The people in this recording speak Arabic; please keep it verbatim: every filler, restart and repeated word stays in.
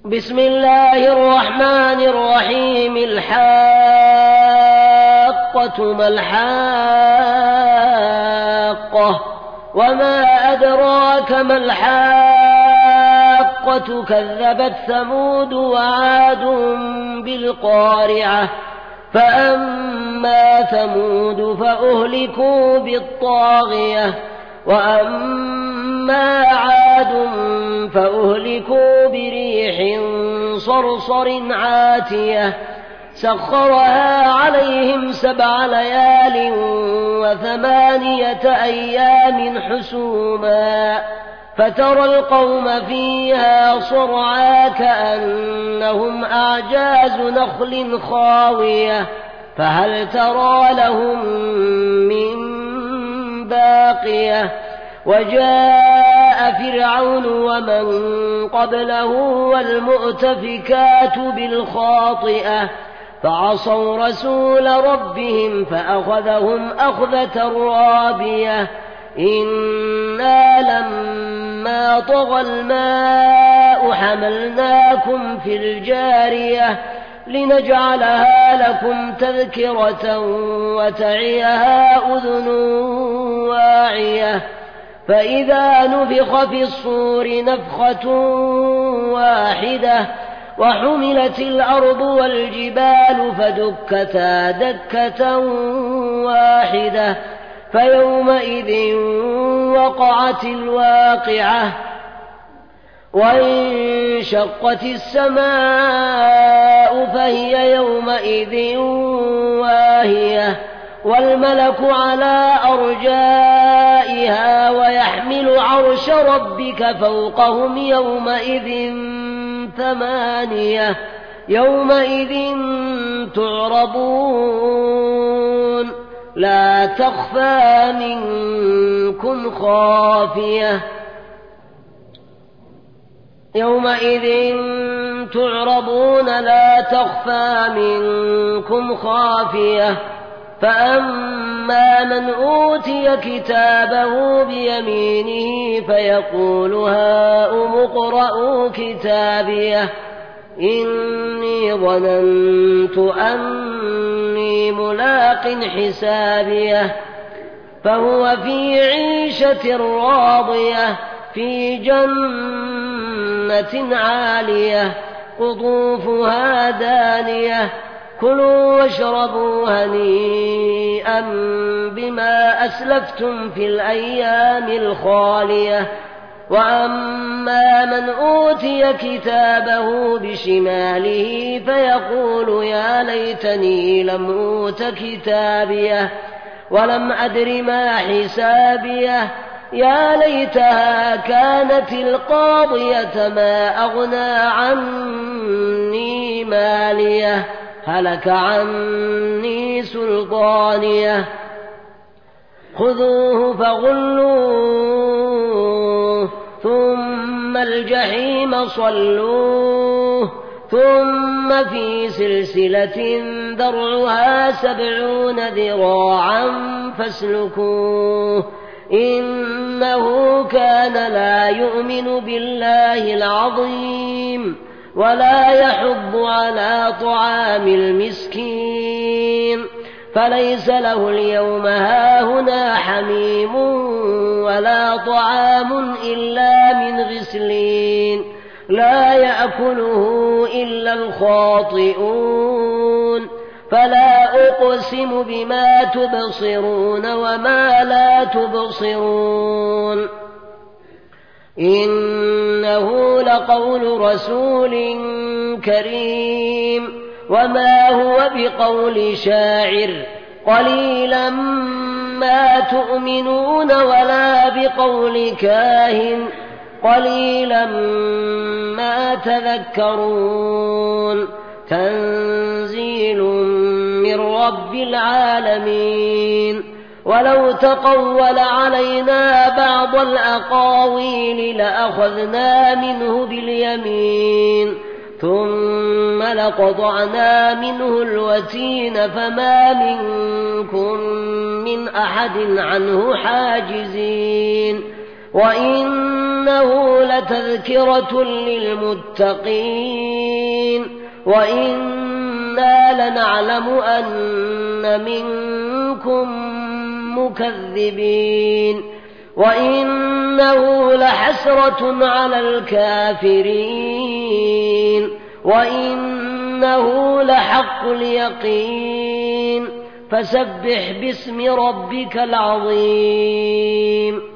بسم الله الرحمن الرحيم. الحاقة ما الحاقة وما أدراك ما الحاقة كذبت ثمود وعاد بالقارعة فأما ثمود فأهلكوا بالطاغية وأما عاد فأهلكوا بريح صرصر عاتية سخرها عليهم سبع ليال وثمانية أيام حسوما فترى القوم فيها صرعا كأنهم أعجاز نخل خاوية فهل ترى لهم من باقية وجاء فرعون ومن قبله والمؤتفكات بالخاطئة فعصوا رسول ربهم فأخذهم أخذة رابية إنا لما طغى الماء حملناكم في الجارية لنجعلها لكم تذكرة وتعيها أذن واعية فإذا نفخ في الصور نفخة واحدة وحملت الأرض والجبال فدكتا دكة واحدة فيومئذ وقعت الواقعة وانشقت السماء فهي يومئذ واهية والملك على أرجائها ويحمل عرش ربك فوقهم يومئذ ثمانية يومئذ تعرضون لا تخفى منكم خافية يومئذ تعرضون لا تخفى منكم خافية فأما من أوتي كتابه بيمينه فيقول هاؤم اقرءوا كتابيه إني ظننت أني ملاق حسابيه فهو في عيشة راضية في جنة عالية قطوفها دانية كلوا واشربوا هنيئا بما أسلفتم في الأيام الخالية وأما من أوتي كتابه بشماله فيقول يا ليتني لم أوت كتابيه ولم أدر ما حسابيه يا ليتها كانت القاضية ما أغنى عني ماليه هلك عني سلطانيه خذوه فغلوه ثم الجحيم صلوه ثم في سلسلة ذرعها سبعون ذراعا فاسلكوه إنه كان لا يؤمن بالله العظيم ولا يحض على طعام المسكين فليس له اليوم هاهنا حميم ولا طعام إلا من غسلين لا يأكله إلا الخاطئون فلا أقسم بما تبصرون وما لا تبصرون إنه لقول رسول كريم وما هو بقول شاعر قليلا ما تؤمنون ولا بقول كاهن قليلا ما تذكرون تنزيل من رب العالمين ولو تقول علينا بعض الأقاويل لأخذنا منه باليمين ثم لقطعنا منه الوتين فما منكم من أحد عنه حاجزين وإن وإنه لتذكرة للمتقين وإنا لنعلم أن منكم مكذبين وإنه لحسرة على الكافرين وإنه لحق اليقين فسبح باسم ربك العظيم.